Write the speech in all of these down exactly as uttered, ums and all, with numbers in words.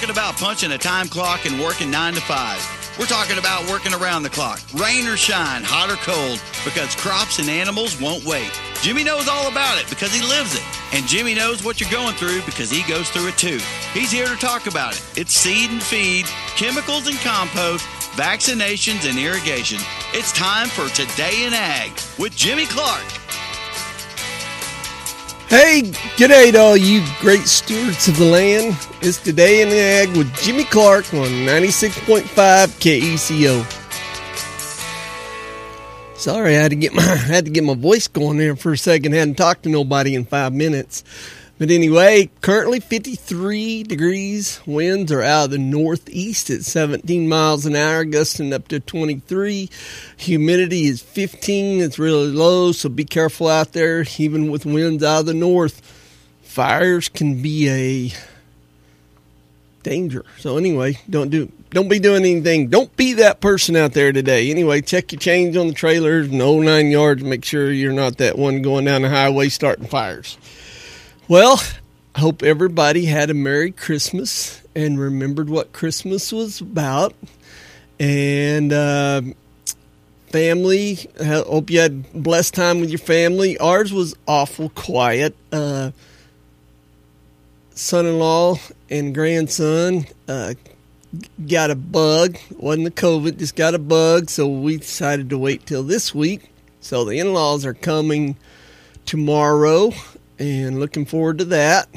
talking about punching a time clock and working nine to five. We're talking about working around the clock, rain or shine, hot or cold, because crops and animals won't wait. Jimmy knows all about it because he lives it. And Jimmy knows what you're going through because he goes through it too. He's here to talk about it. It's seed and feed, chemicals and compost, vaccinations and irrigation. It's time for Today in Ag with Jimmy Clark. Hey, g'day to all you great stewards of the land. It's Today in Ag with Jimmy Clark on ninety-six point five K E C O. Sorry, I had to get my I had to get my voice going there for a second. Hadn't talked to nobody in five minutes. But anyway, currently fifty-three degrees. Winds are out of the northeast at seventeen miles an hour, gusting up to twenty-three. Humidity is fifteen. It's really low, so be careful out there, even with winds out of the north. Fires can be a danger. So anyway, don't do don't be doing anything. Don't be that person out there today. Anyway, check your chains on the trailers and the whole nine yards. Make sure you're not that one going down the highway starting fires. Well, I hope everybody had a Merry Christmas and remembered what Christmas was about. And uh, family, I hope you had a blessed time with your family. Ours was awful quiet. Uh, son-in-law and grandson uh, got a bug. It wasn't the COVID, just got a bug. So we decided to wait till this week. So the in-laws are coming tomorrow. And looking forward to that.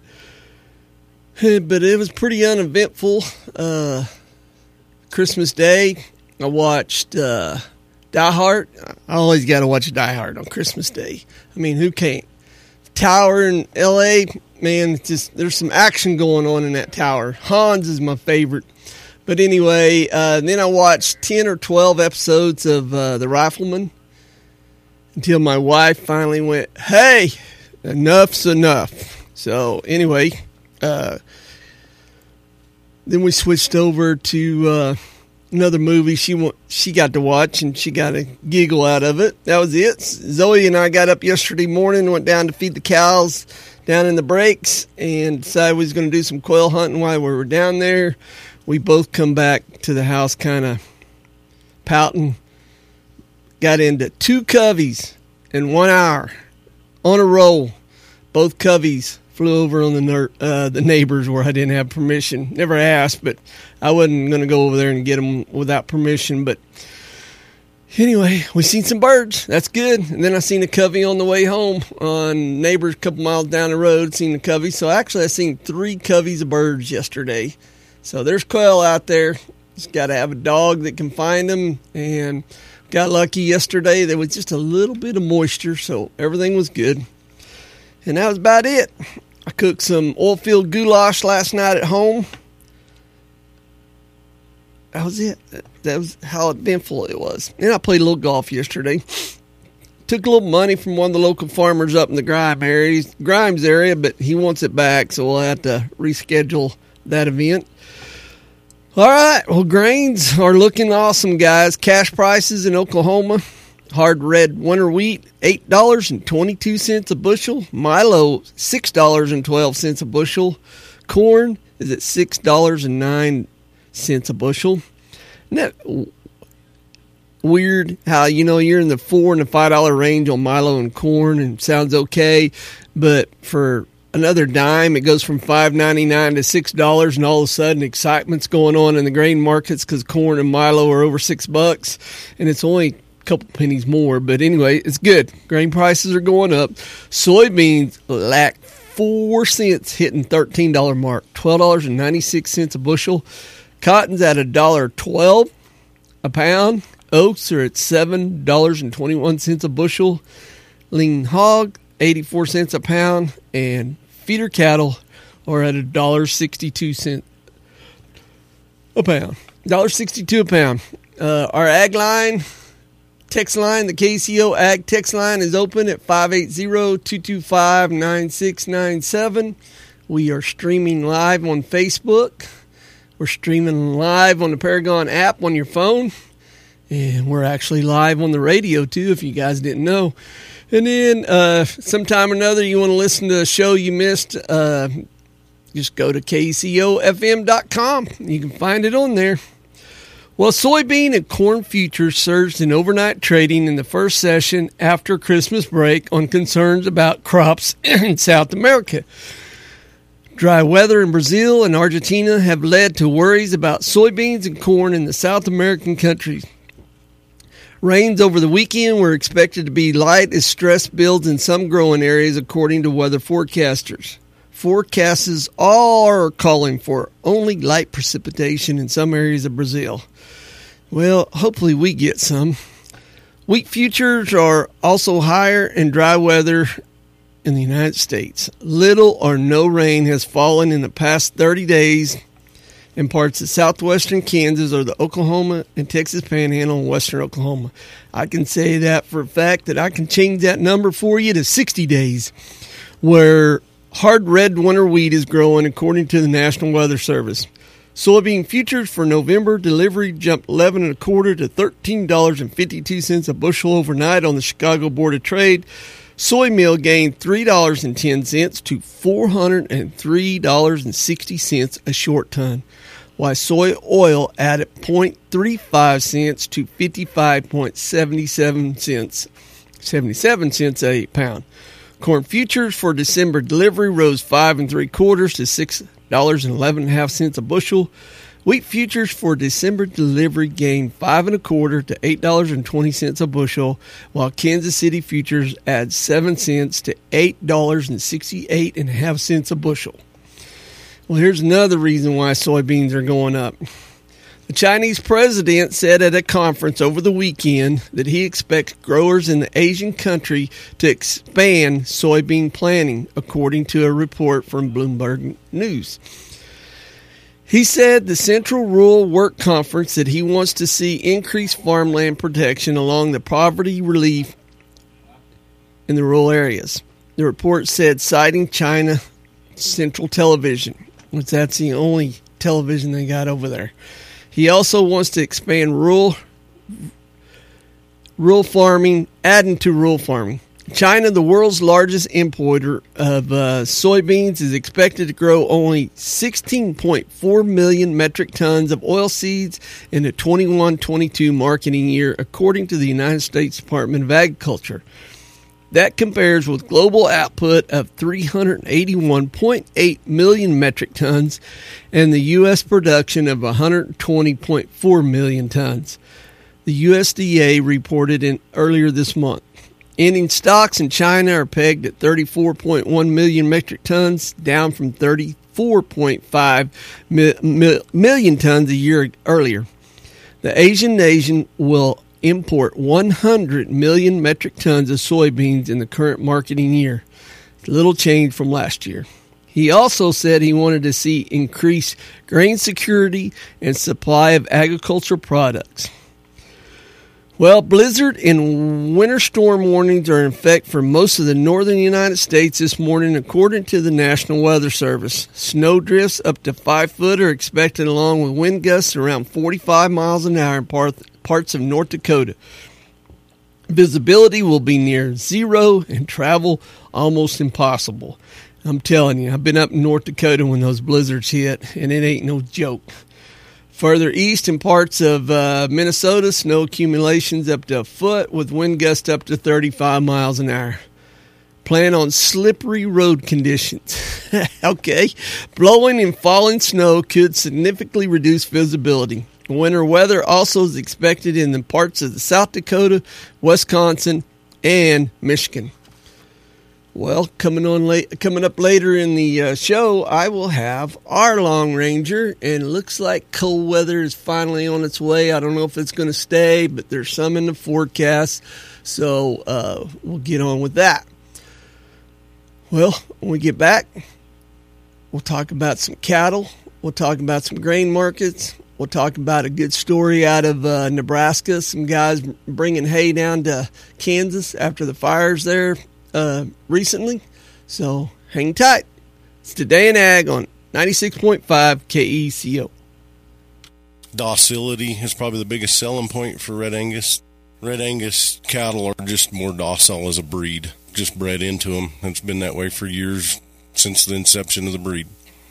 But it was pretty uneventful. Uh, Christmas Day, I watched uh, Die Hard. I always got to watch Die Hard on Christmas Day. I mean, who can't? Tower in L A, man, it's just there's some action going on in that tower. Hans is my favorite. But anyway, uh, then I watched ten or twelve episodes of uh, The Rifleman until my wife finally went, hey, enough's enough. So anyway, uh, then we switched over to uh, another movie she wa- she got to watch, and she got a giggle out of it. That was it. Zoe and I got up yesterday morning, went down to feed the cows down in the breaks, and decided we was going to do some quail hunting while we were down there. We both come back to the house kind of pouting. Got into two coveys in one hour on a roll. Both coveys flew over on the ner- uh, the neighbors where I didn't have permission. Never asked, but I wasn't going to go over there and get them without permission. But anyway, we seen some birds. That's good. And then I seen a covey on the way home on neighbors a couple miles down the road. Seen the covey. So actually, I seen three coveys of birds yesterday. So there's quail out there. Just got to have a dog that can find them. And got lucky yesterday. There was just a little bit of moisture, so everything was good. And that was about it. I cooked some oil-filled goulash last night at home. That was it. That was how eventful it was. And I played a little golf yesterday. Took a little money from one of the local farmers up in the Grimes area, Grimes area, but he wants it back, so we'll have to reschedule that event. All right. Well, grains are looking awesome, guys. Cash prices in Oklahoma. Hard red winter wheat, eight dollars and twenty-two cents a bushel. Milo, six dollars and twelve cents a bushel. Corn is at six dollars and nine cents a bushel. Isn't that weird how, you know, you're in the four dollars and the five dollars range on Milo and corn, and it sounds okay, but for another dime, it goes from five ninety-nine to six dollars, and all of a sudden excitement's going on in the grain markets because corn and Milo are over six bucks, and it's only couple pennies more, but anyway, it's good. Grain prices are going up. Soybeans lack four cents, hitting thirteen dollars mark, twelve dollars and ninety-six cents a bushel. Cotton's at one dollar and twelve cents a pound. Oats are at seven dollars and twenty-one cents a bushel. Lean hog, eighty-four cents a pound, and feeder cattle are at one dollar and sixty-two cents a pound. one dollar and sixty-two cents a pound. Uh, our ag line text line, the K C O Ag text line, is open at five eight zero, two two five, nine six nine seven. We are streaming live on Facebook. We're streaming live on the Paragon app on your phone. And we're actually live on the radio, too, if you guys didn't know. And then uh, sometime or another, you want to listen to a show you missed, uh, Just go to K C O F M dot com. You can find it on there. Well, soybean and corn futures surged in overnight trading in the first session after Christmas break on concerns about crops in South America. Dry weather in Brazil and Argentina have led to worries about soybeans and corn in the South American countries. Rains over the weekend were expected to be light as stress builds in some growing areas, according to weather forecasters. Forecasts are calling for only light precipitation in some areas of Brazil. Well, hopefully we get some. Wheat futures are also higher in dry weather in the United States. Little or no rain has fallen in the past thirty days in parts of southwestern Kansas or the Oklahoma and Texas Panhandle and western Oklahoma. I can say that for a fact that I can change that number for you to sixty days, where hard red winter wheat is growing, according to the National Weather Service. Soybean futures for November delivery jumped eleven and a quarter to thirteen dollars and fifty-two cents a bushel overnight on the Chicago Board of Trade. Soy meal gained three dollars and ten cents to four hundred three dollars and sixty cents a short ton, while soy oil added zero point three five cents to fifty-five point seven seven cents, seventy-seven cents a pound. Corn futures for December delivery rose five and three quarters to six dollars and eleven and a half cents a bushel. Wheat futures for December delivery gained five and a quarter to eight dollars and twenty cents a bushel, while Kansas City futures add seven cents to eight dollars and sixty-eight and a half cents a bushel. Well, here's another reason why soybeans are going up. The Chinese president said at a conference over the weekend that he expects growers in the Asian country to expand soybean planting, according to a report from Bloomberg News. He said the Central Rural Work Conference that he wants to see increased farmland protection along the poverty relief in the rural areas. The report said, citing China Central Television, which that's the only television they got over there. He also wants to expand rural rural farming, adding to rural farming. China, the world's largest importer of uh, soybeans, is expected to grow only sixteen point four million metric tons of oilseeds in the twenty-one twenty-two marketing year, according to the United States Department of Agriculture. That compares with global output of three hundred eighty-one point eight million metric tons and the U S production of one hundred twenty point four million tons. The U S D A reported in earlier this month. Ending stocks in China are pegged at thirty-four point one million metric tons, down from thirty-four point five million tons a year earlier. The Asian nation will import one hundred million metric tons of soybeans in the current marketing year. Little change from last year. He also said he wanted to see increased grain security and supply of agricultural products. Well, blizzard and winter storm warnings are in effect for most of the northern United States this morning, according to the National Weather Service. Snow drifts up to five foot are expected, along with wind gusts around forty-five miles an hour in part, parts of North Dakota. Visibility will be near zero and travel almost impossible. I'm telling you, I've been up in North Dakota when those blizzards hit, and it ain't no joke. Further east in parts of uh, Minnesota, snow accumulations up to a foot with wind gusts up to thirty-five miles an hour. Plan on slippery road conditions. Okay. Blowing and falling snow could significantly reduce visibility. Winter weather also is expected in the parts of the South Dakota, Wisconsin, and Michigan. Well, coming on late, coming up later in the uh, show, I will have our Long Ranger, and it looks like cold weather is finally on its way. I don't know if it's going to stay, but there's some in the forecast, so uh, we'll get on with that. Well, when we get back, we'll talk about some cattle. We'll talk about some grain markets. We'll talk about a good story out of uh, Nebraska. Some guys bringing hay down to Kansas after the fires there uh, recently. So hang tight. It's Today in Ag on ninety-six point five K E C O. Docility is probably the biggest selling point for Red Angus. Red Angus cattle are just more docile as a breed, just bred into them. It's been that way for years, since the inception of the breed.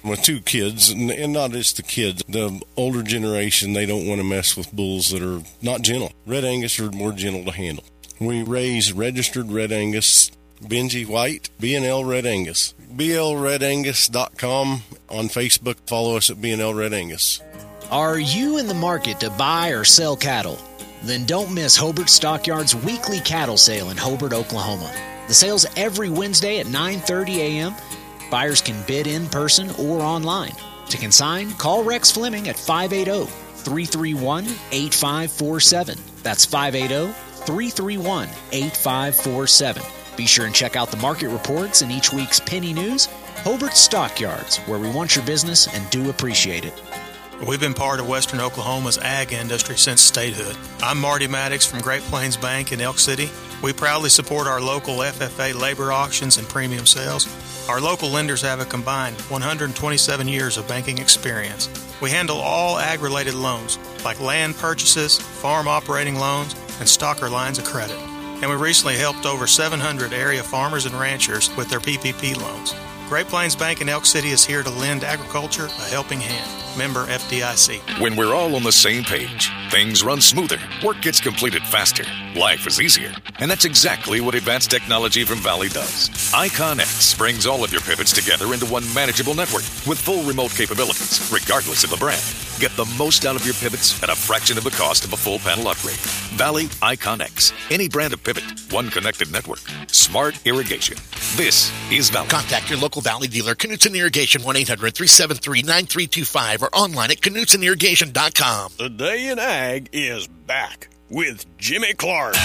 with two kids, and, and not just the kids, the older generation, they don't want to mess with bulls that are not gentle. Red Angus are more gentle to handle. We raise registered Red Angus, Benji White, B N L Red Angus. B L red angus dot com on Facebook. Follow us at B N L Red Angus. Are you in the market to buy or sell cattle? Then don't miss Hobart Stockyards' weekly cattle sale in Hobart, Oklahoma. The sale's every Wednesday at nine thirty a.m. Buyers can bid in person or online. To consign, call Rex Fleming at five eight zero, three three one, eight five four seven. That's five eight zero, three three one, eight five four seven. Be sure and check out the market reports in each week's Penny News. Hobart Stockyards, where we want your business and do appreciate it. We've been part of Western Oklahoma's ag industry since statehood. I'm Marty Maddox from Great Plains Bank in Elk City. We proudly support our local F F A labor auctions and premium sales. Our local lenders have a combined one hundred twenty-seven years of banking experience. We handle all ag-related loans, like land purchases, farm operating loans, and stocker lines of credit. And we recently helped over seven hundred area farmers and ranchers with their P P P loans. Great Plains Bank in Elk City is here to lend agriculture a helping hand. Member F D I C. When we're all on the same page, things run smoother, work gets completed faster, life is easier. And that's exactly what advanced technology from Valley does. IconX brings all of your pivots together into one manageable network with full remote capabilities, regardless of the brand. Get the most out of your pivots at a fraction of the cost of a full panel upgrade. Valley IconX. Any brand of pivot, one connected network. Smart irrigation. This is Valley. Contact your local Valley dealer, Knutson Irrigation, one eight hundred, three seven three, nine three two five, or online at knutson irrigation dot com. The Day in Ag is back with Jimmy Clark.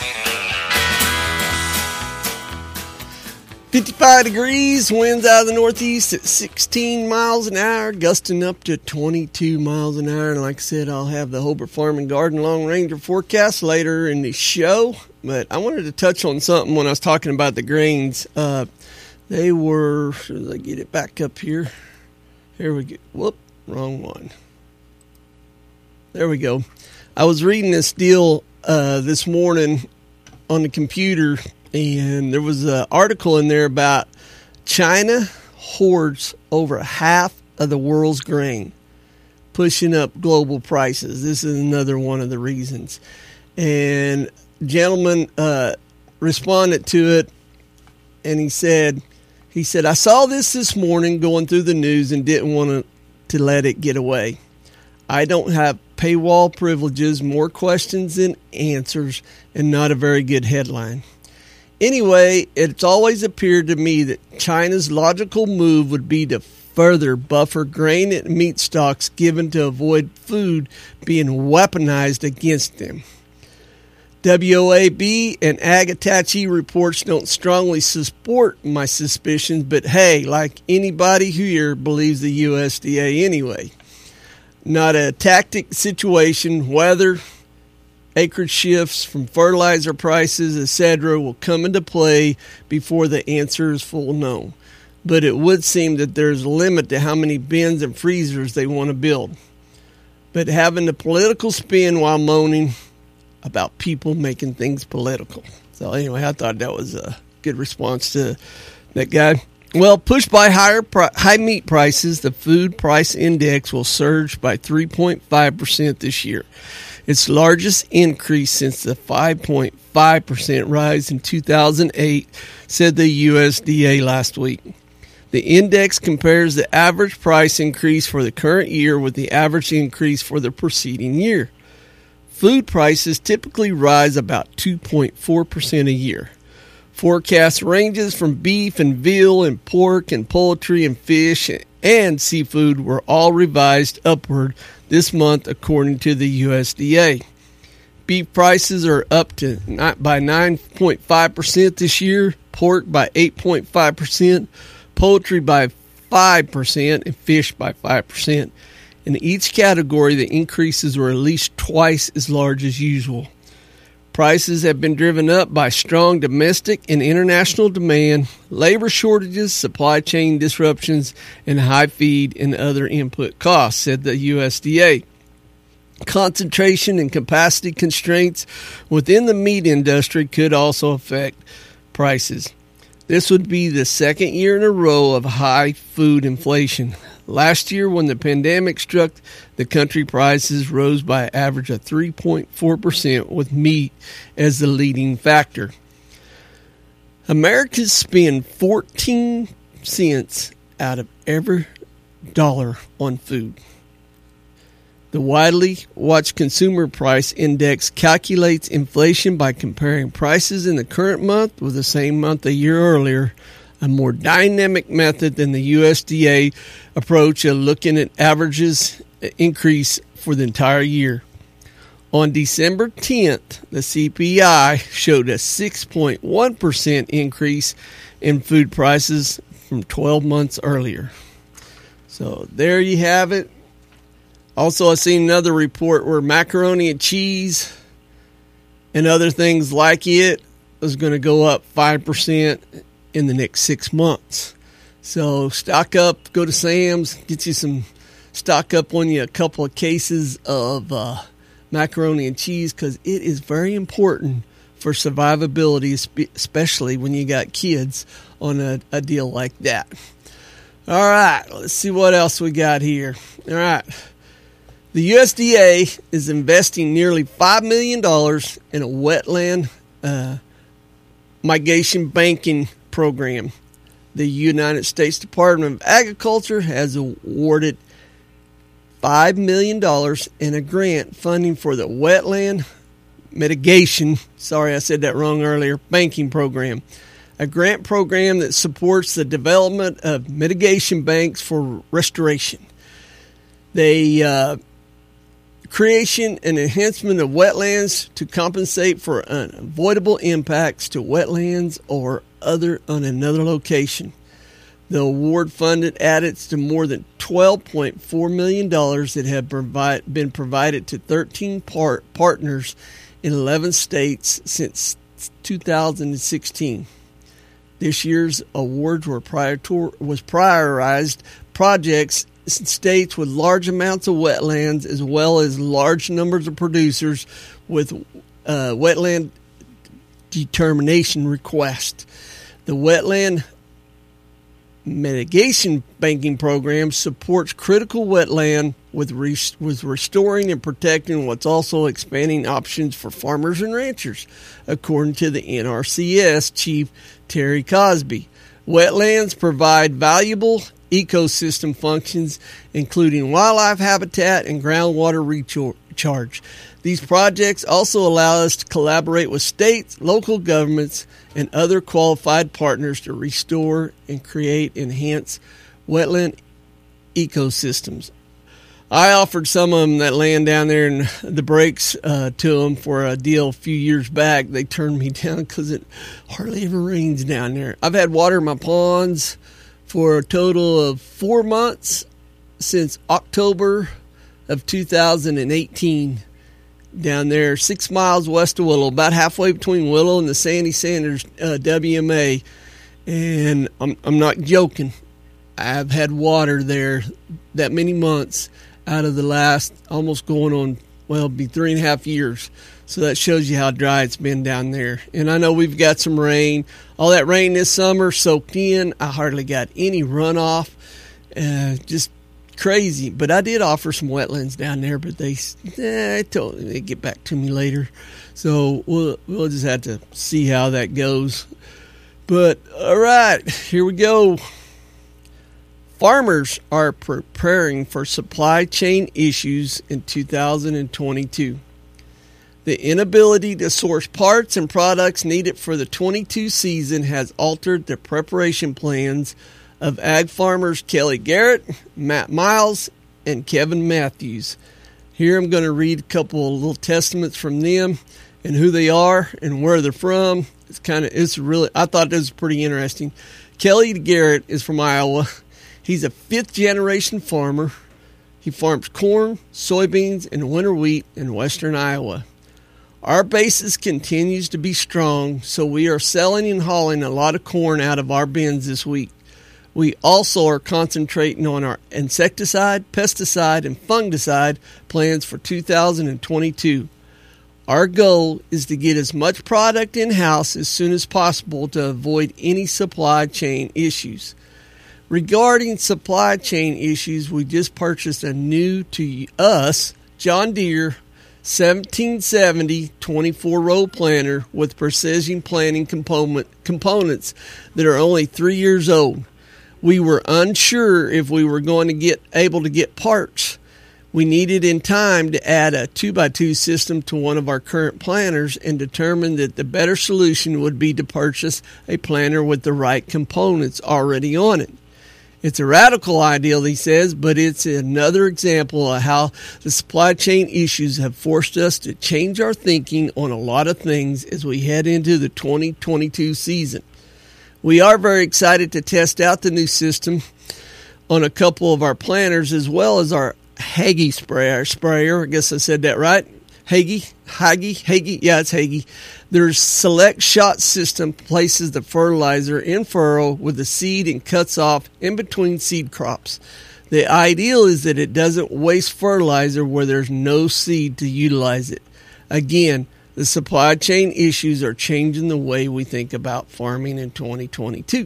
fifty-five degrees, winds out of the northeast at sixteen miles an hour, gusting up to twenty-two miles an hour. And like I said, I'll have the Hobart Farm and Garden Long Ranger forecast later in the show. But I wanted to touch on something when I was talking about the grains. Uh, they were, should I get it back up here? Here we go. Whoop, wrong one. There we go. I was reading this deal uh, this morning on the computer, and there was an article in there about China hoards over half of the world's grain, pushing up global prices. This is another one of the reasons. And gentleman uh, responded to it, and he said, he said, I saw this this morning going through the news and didn't want to, to let it get away. I don't have paywall privileges, more questions than answers, and not a very good headline. Anyway, it's always appeared to me that China's logical move would be to further buffer grain and meat stocks given to avoid food being weaponized against them. W O A B and Ag Attache reports don't strongly support my suspicions, but hey, like anybody here believes the U S D A anyway. Not a tactic situation, weather, acreage shifts from fertilizer prices, et cetera will come into play before the answer is full known. But it would seem that there's a limit to how many bins and freezers they want to build. But having the political spin while moaning about people making things political. So anyway, I thought that was a good response to that guy. Well, pushed by higher pri- high meat prices, the food price index will surge by three point five percent this year. Its largest increase since the five point five percent rise in two thousand eight, said the U S D A last week. The index compares the average price increase for the current year with the average increase for the preceding year. Food prices typically rise about two point four percent a year. Forecast ranges from beef and veal and pork and poultry and fish and seafood were all revised upward this month according to the U S D A. Beef prices are up to not by nine point five percent this year, pork by eight point five percent, poultry by five percent, and fish by five percent. In each category, the increases were at least twice as large as usual. Prices have been driven up by strong domestic and international demand, labor shortages, supply chain disruptions, and high feed and other input costs, said the U S D A. Concentration and capacity constraints within the meat industry could also affect prices. This would be the second year in a row of high food inflation. Last year, when the pandemic struck, the country prices rose by an average of three point four percent, with meat as the leading factor. Americans spend fourteen cents out of every dollar on food. The widely watched Consumer Price Index calculates inflation by comparing prices in the current month with the same month a year earlier, a more dynamic method than the U S D A approach of looking at averages increase for the entire year. On December tenth, the C P I showed a six point one percent increase in food prices from twelve months earlier. So there you have it. Also, I seen another report where macaroni and cheese and other things like it is going to go up five percent in the next six months. So stock up, go to Sam's, get you some, stock up on you a couple of cases of uh, macaroni and cheese, because it is very important for survivability, especially when you got kids on a, a deal like that. All right, let's see what else we got here. All right. The U S D A is investing nearly five million dollars in a wetland uh, migration banking program. The United States Department of Agriculture has awarded five million dollars in a grant funding for the wetland mitigation, sorry I said that wrong earlier, banking program. A grant program that supports the development of mitigation banks for restoration. They uh, creation and enhancement of wetlands to compensate for unavoidable impacts to wetlands or other on another location. The award funded adds to more than twelve point four million dollars that have provide, been provided to thirteen part, partners in eleven states since two thousand sixteen. This year's awards were prior to, was prioritized projects in states with large amounts of wetlands, as well as large numbers of producers with uh, wetland determination requests. The wetland mitigation banking program supports critical wetland with, res- with restoring and protecting what's also expanding options for farmers and ranchers, according to the N R C S Chief Terry Cosby. Wetlands provide valuable ecosystem functions, including wildlife habitat and groundwater recharge. These projects also allow us to collaborate with states, local governments, and other qualified partners to restore and create enhanced wetland ecosystems. I offered some of them that land down there in the breaks uh, to them for a deal a few years back. They turned me down because it hardly ever rains down there. I've had water in my ponds for a total of four months since October of two thousand eighteen. Down there, six miles west of Willow, about halfway between Willow and the Sandy Sanders uh, W M A. And I'm I'm not joking. I've had water there that many months out of the last almost going on, well, it'll be three and a half years. So that shows you how dry it's been down there. And I know we've got some rain. All that rain this summer soaked in. I hardly got any runoff. Uh, just crazy. But I did offer some wetlands down there, but they eh, told me they'd get back to me later. So we'll we'll just have to see how that goes. But all right, here we go. Farmers are preparing for supply chain issues in two thousand twenty-two. The inability to source parts and products needed for the twenty-two season has altered the preparation plans of ag farmers Kelly Garrett, Matt Miles, and Kevin Matthews. Here I'm going to read a couple of little testaments from them and who they are and where they're from. It's kind of, it's really, I thought this was pretty interesting. Kelly Garrett is from Iowa. He's a fifth generation farmer. He farms corn, soybeans, and winter wheat in western Iowa. Our basis continues to be strong, so we are selling and hauling a lot of corn out of our bins this week. We also are concentrating on our insecticide, pesticide, and fungicide plans for two thousand twenty-two. Our goal is to get as much product in-house as soon as possible to avoid any supply chain issues. Regarding supply chain issues, we just purchased a new to us John Deere seventeen seventy twenty-four row planter with precision planting component, components that are only three years old. We were unsure if we were going to get able to get parts. We needed in time to add a two by two system to one of our current planters and determined that the better solution would be to purchase a planter with the right components already on it. It's a radical idea, he says, but it's another example of how the supply chain issues have forced us to change our thinking on a lot of things as we head into the twenty twenty-two season. We are very excited to test out the new system on a couple of our planters as well as our Hagie sprayer. sprayer. I guess I said that right. Hagie, Hagie, Hagie. Yeah, it's Hagie. Their select shot system places the fertilizer in furrow with the seed and cuts off in between seed crops. The ideal is that it doesn't waste fertilizer where there's no seed to utilize it. Again, the supply chain issues are changing the way we think about farming in twenty twenty-two.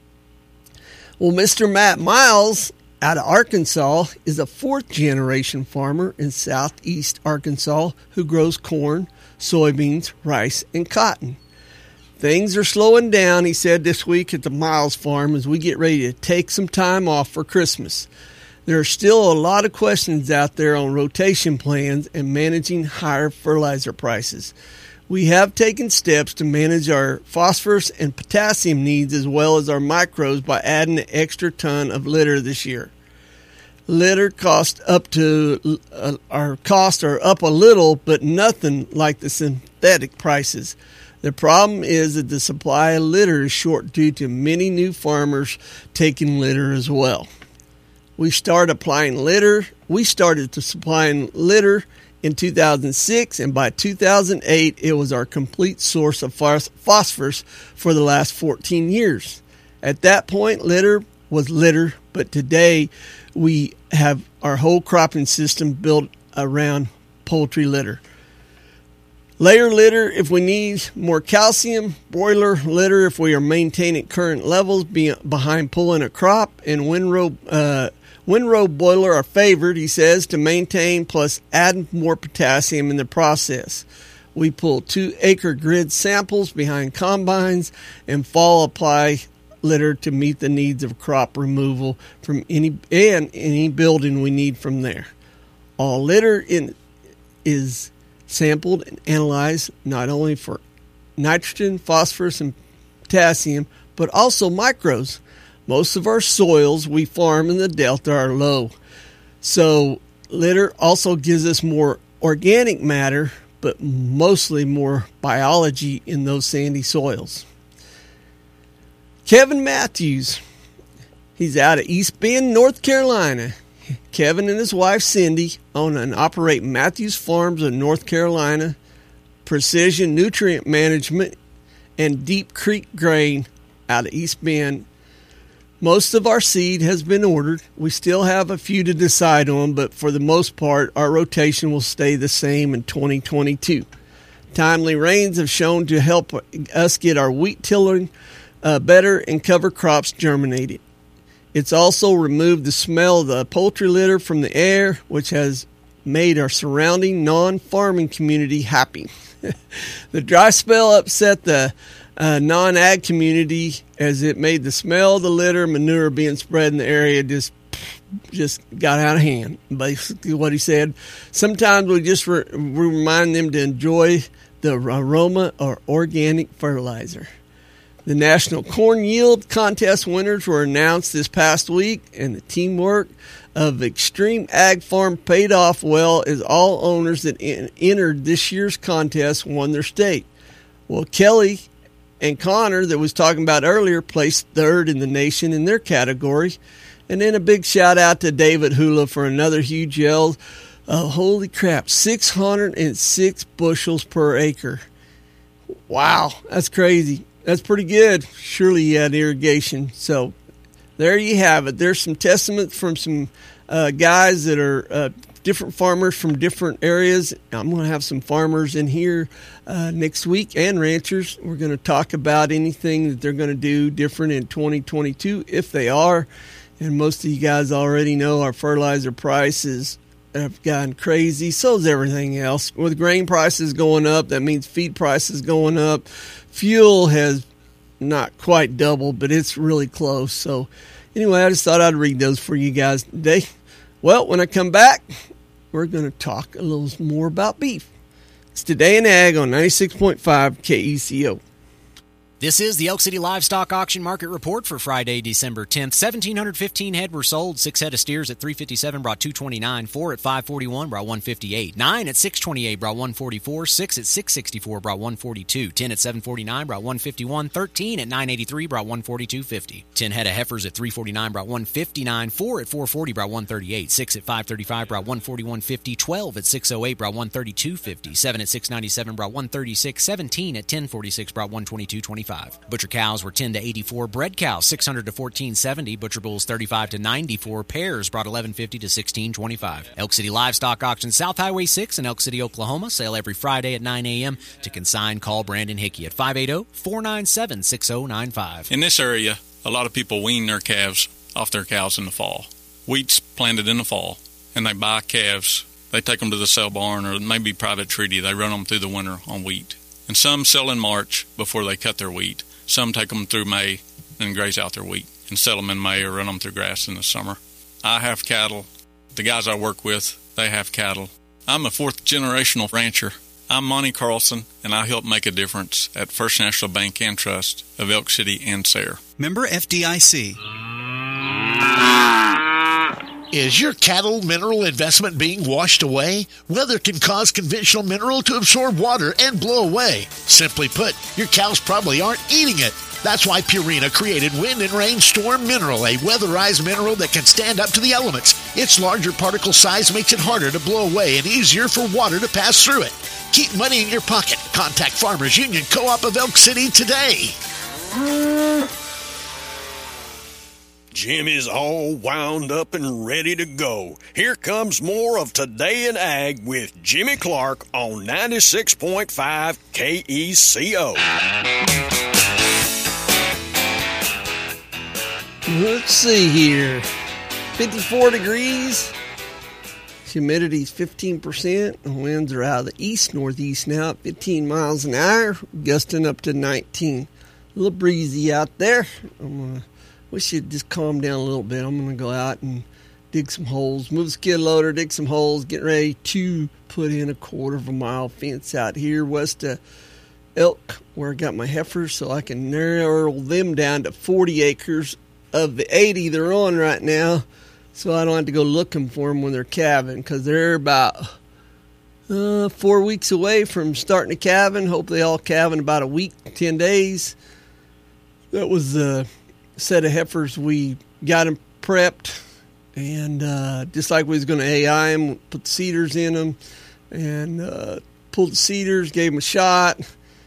Well, Mister Matt Miles out of Arkansas is a fourth-generation farmer in southeast Arkansas who grows corn, soybeans, rice, and cotton. Things are slowing down, he said this week at the Miles farm as we get ready to take some time off for Christmas. There are still a lot of questions out there on rotation plans and managing higher fertilizer prices. We have taken steps to manage our phosphorus and potassium needs as well as our micros by adding an extra ton of litter this year. Litter cost up to uh, our costs are up a little, but nothing like the synthetic prices. The problem is that the supply of litter is short due to many new farmers taking litter as well. We started applying litter. We started to supplying litter in two thousand six, and by two thousand eight, it was our complete source of phosphorus for the last fourteen years. At that point, litter was litter, but today we have our whole cropping system built around poultry litter. Layer litter if we need more calcium, broiler litter if we are maintaining current levels behind pulling a crop, and windrow uh, windrow boiler are favored, he says, to maintain plus add more potassium in the process. We pull two acre grid samples behind combines and fall apply litter to meet the needs of crop removal from any and any building we need from there. All litter in, is sampled and analyzed not only for nitrogen, phosphorus, and potassium, but also micros. Most of our soils we farm in the Delta are low. So litter also gives us more organic matter, but mostly more biology in those sandy soils. Kevin Matthews, he's out of East Bend, North Carolina. Kevin and his wife Cindy own and operate Matthews Farms in North Carolina, Precision Nutrient Management, and Deep Creek Grain out of East Bend. Most of our seed has been ordered. We still have a few to decide on, but for the most part, our rotation will stay the same in twenty twenty-two. Timely rains have shown to help us get our wheat tilling uh, better and cover crops germinated. It's also removed the smell of the poultry litter from the air, which has made our surrounding non-farming community happy. The dry spell upset the uh, non-ag community as it made the smell of the litter manure being spread in the area just just got out of hand. Basically what he said. Sometimes we just re- remind them to enjoy the aroma of organic fertilizer. The National Corn Yield Contest winners were announced this past week, and the teamwork of Extreme Ag Farm paid off well as all owners that in- entered this year's contest won their stake. Well, Kelly and Connor, that was talking about earlier, placed third in the nation in their category. And then a big shout out to David Hula for another huge yield. Oh, holy crap, six hundred six bushels per acre. Wow, that's crazy. That's pretty good. Surely he had irrigation. So there you have it. There's some testaments from some uh, guys that are uh, different farmers from different areas. I'm going to have some farmers in here uh, next week and ranchers. We're going to talk about anything that they're going to do different in twenty twenty-two, if they are. And most of you guys already know our fertilizer prices have gone crazy. So is everything else. With grain prices going up, that means feed prices going up. Fuel has not quite doubled, but it's really close. So anyway, I just thought I'd read those for you guys today. Well, when I come back, we're going to talk a little more about beef. It's Today in Ag on ninety-six point five K E C O. This is the Elk City Livestock Auction Market Report for Friday, December tenth. one thousand seven hundred fifteen head were sold. Six head of steers at three fifty-seven brought two twenty-nine. Four at five forty-one brought one fifty-eight. Nine at six twenty-eight brought one forty-four. Six at six sixty-four brought one forty-two. Ten at seven forty-nine brought one fifty-one. Thirteen at nine eighty-three brought one forty-two fifty. Ten head of heifers at three forty-nine brought one fifty-nine. Four at four forty brought one thirty-eight. Six at five thirty-five brought one forty-one fifty. Twelve at six oh eight brought one thirty-two fifty. Seven at six ninety-seven brought one thirty-six. Seventeen at ten forty-six brought one twenty-two twenty-five. Butcher cow were ten to eighty-four, bred cows six hundred to fourteen seventy, butcher bulls thirty-five to ninety-four, pairs brought eleven fifty to sixteen twenty-five. Elk City Livestock Auction, South Highway six in Elk City, Oklahoma. Sale every Friday at nine a.m. To consign, call Brandon Hickey at five eight zero, four nine seven, six zero nine five. In this area, a lot of people wean their calves off their cows in the fall. Wheat's planted in the fall, and they buy calves. They take them to the sale barn or maybe private treaty. They run them through the winter on wheat. And some sell in March before they cut their wheat. Some take them through May and graze out their wheat and sell them in May or run them through grass in the summer. I have cattle. The guys I work with, they have cattle. I'm a fourth generational rancher. I'm Monty Carlson, and I help make a difference at First National Bank and Trust of Elk City and Sayre. Member F D I C. Is your cattle mineral investment being washed away? Weather can cause conventional mineral to absorb water and blow away. Simply put, your cows probably aren't eating it. That's why Purina created Wind and Rain Storm Mineral, a weatherized mineral that can stand up to the elements. Its larger particle size makes it harder to blow away and easier for water to pass through it. Keep money in your pocket. Contact Farmers Union Co-op of Elk City today. Jim is all wound up and ready to go. Here comes more of Today in Ag with Jimmy Clark on ninety-six point five K E C O. Let's see here. fifty-four degrees. Humidity's fifteen percent. And winds are out of the east-northeast now at fifteen miles an hour, gusting up to nineteen. A little breezy out there. I'm going to Wish you'd just calm down a little bit. I'm going to go out and dig some holes, move the skid loader, dig some holes, get ready to put in a quarter of a mile fence out here west of Elk, where I got my heifers, so I can narrow them down to forty acres of the eighty they're on right now, so I don't have to go looking for them when they're calving, because they're about uh, four weeks away from starting to calving. Hope they all calve in about a week, ten days. That was the... Uh, set of heifers. We got them prepped, and uh, just like we was going to A I them, put the cedars in them, and uh, pulled the cedars, gave them a shot.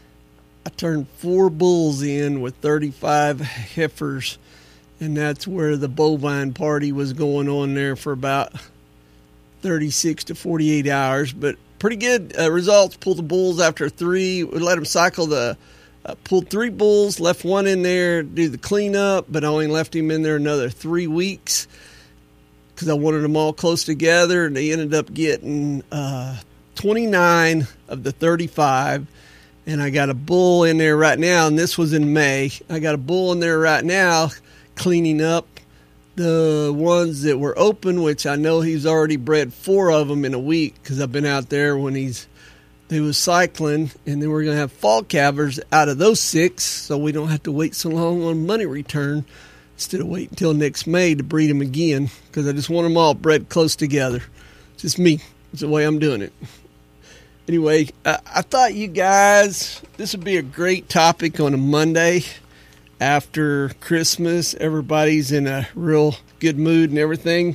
I turned four bulls in with thirty-five heifers, and that's where the bovine party was going on there for about thirty-six to forty-eight hours, but pretty good uh, results. Pulled the bulls after three. We let them cycle the Uh, pulled three bulls, left one in there to do the cleanup, but I only left him in there another three weeks because I wanted them all close together, and they ended up getting uh, twenty-nine of the thirty-five, and I got a bull in there right now, and this was in May. I got a bull in there right now cleaning up the ones that were open, which I know he's already bred four of them in a week because I've been out there when he's They was cycling, and then we're going to have fall calvers out of those six, so we don't have to wait so long on money return instead of wait until next May to breed them again, because I just want them all bred close together. It's just me. It's the way I'm doing it. Anyway, I, I thought you guys, this would be a great topic on a Monday after Christmas. Everybody's in a real good mood and everything.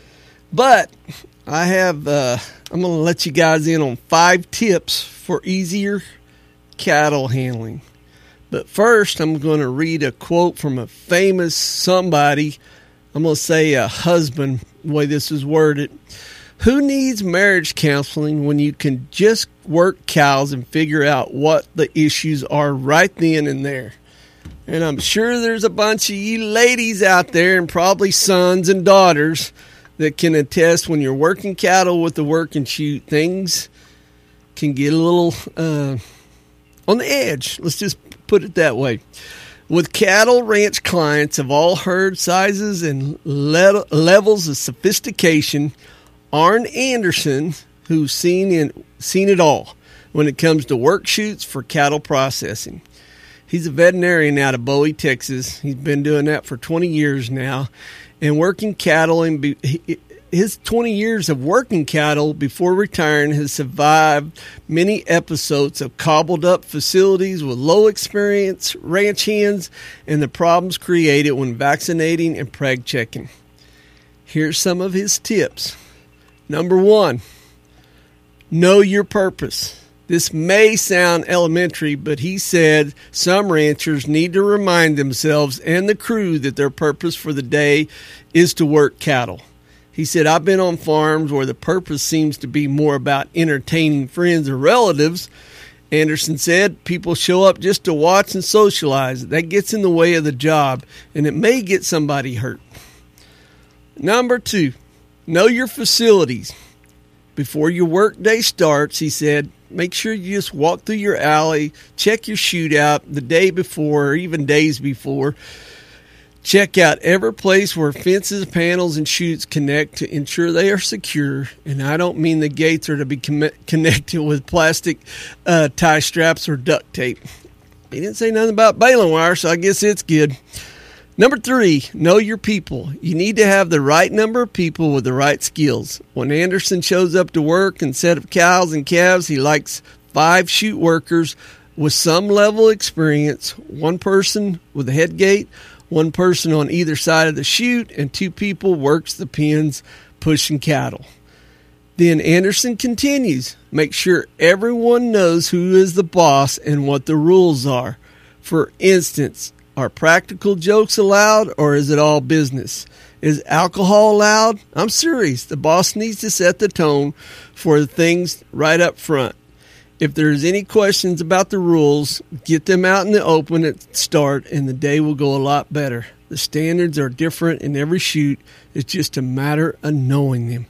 But I have, uh, I'm going to let you guys in on five tips for easier cattle handling. But first, I'm going to read a quote from a famous somebody. I'm going to say a husband, the way this is worded. Who needs marriage counseling when you can just work cows and figure out what the issues are right then and there? And I'm sure there's a bunch of you ladies out there, and probably sons and daughters, that can attest when you're working cattle with the work and shoot, things can get a little uh, on the edge. Let's just put it that way. With cattle ranch clients of all herd sizes and le- levels of sophistication, Arn Anderson, who's seen in, seen it all when it comes to work shoots for cattle processing. He's a veterinarian out of Bowie, Texas. He's been doing that for twenty years now, and working cattle. And be, his twenty years of working cattle before retiring has survived many episodes of cobbled up facilities with low experience ranch hands and the problems created when vaccinating and preg checking. Here's some of his tips. Number one, know your purpose. This may sound elementary, but he said some ranchers need to remind themselves and the crew that their purpose for the day is to work cattle. He said, I've been on farms where the purpose seems to be more about entertaining friends or relatives. Anderson said, people show up just to watch and socialize. That gets in the way of the job, and it may get somebody hurt. Number two, know your facilities. Before your work day starts, he said, make sure you just walk through your alley, check your shootout the day before or even days before. Check out every place where fences, panels, and chutes connect to ensure they are secure. And I don't mean the gates are to be com- connected with plastic uh, tie straps or duct tape. He didn't say nothing about baling wire, so I guess it's good. Number three, know your people. You need to have the right number of people with the right skills. When Anderson shows up to work and set up cows and calves, he likes five shoot workers with some level of experience, one person with the head gate, one person on either side of the chute, and two people works the pens pushing cattle. Then Anderson continues, make sure everyone knows who is the boss and what the rules are. For instance, are practical jokes allowed, or is it all business? Is alcohol allowed? I'm serious. The boss needs to set the tone for things right up front. If there's any questions about the rules, get them out in the open at the start, and the day will go a lot better. The standards are different in every shoot. It's just a matter of knowing them.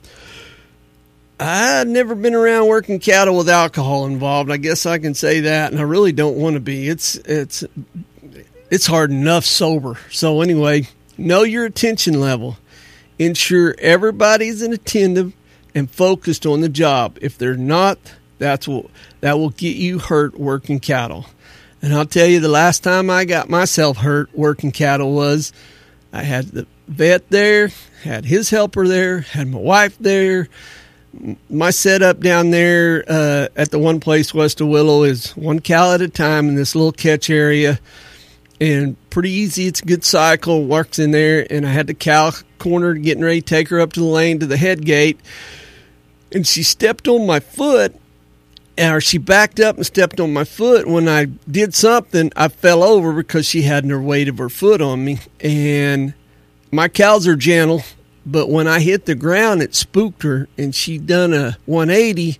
I've never been around working cattle with alcohol involved. I guess I can say that, and I really don't want to be. It's it's it's hard enough sober. So anyway, know your attention level. Ensure everybody's attentive and focused on the job. If they're not, that's what that will get you hurt working cattle. And I'll tell you, the last time I got myself hurt working cattle was I had the vet there, had his helper there, had my wife there. My setup down there uh, at the one place west of Willow is one cow at a time in this little catch area, and pretty easy. It's a good cycle, works in there, and I had the cow cornered, getting ready to take her up to the lane to the head gate, and she stepped on my foot, or she backed up and stepped on my foot. When I did something, I fell over because she had her weight of her foot on me, and my cows are gentle, but when I hit the ground, it spooked her, and she done a one eighty,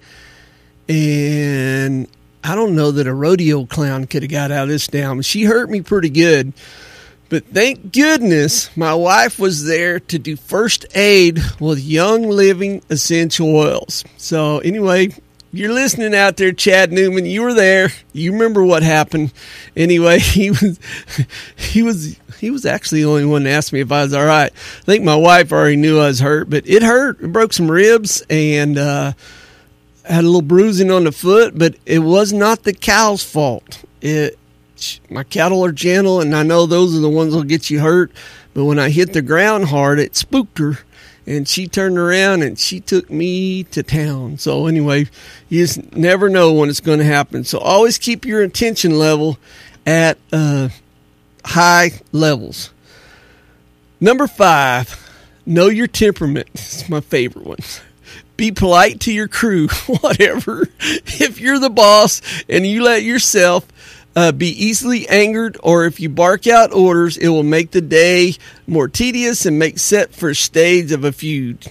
and I don't know that a rodeo clown could have got out of this down. She hurt me pretty good, but thank goodness my wife was there to do first aid with Young Living Essential Oils. So anyway, you're listening out there, Chad Newman. You were there. You remember what happened. Anyway, he was he was he was actually the only one that asked me if I was all right. I think my wife already knew I was hurt, but it hurt. It broke some ribs and uh, had a little bruising on the foot, but it was not the cow's fault. It my cattle are gentle, and I know those are the ones that'll get you hurt. But when I hit the ground hard, it spooked her. And she turned around and she took me to town. So anyway, you just never know when it's going to happen. So always keep your attention level at uh, high levels. Number five, know your temperament. It's my favorite one. Be polite to your crew, whatever. If you're the boss and you let yourself Uh, be easily angered, or if you bark out orders, it will make the day more tedious and make set for a stage of a feud.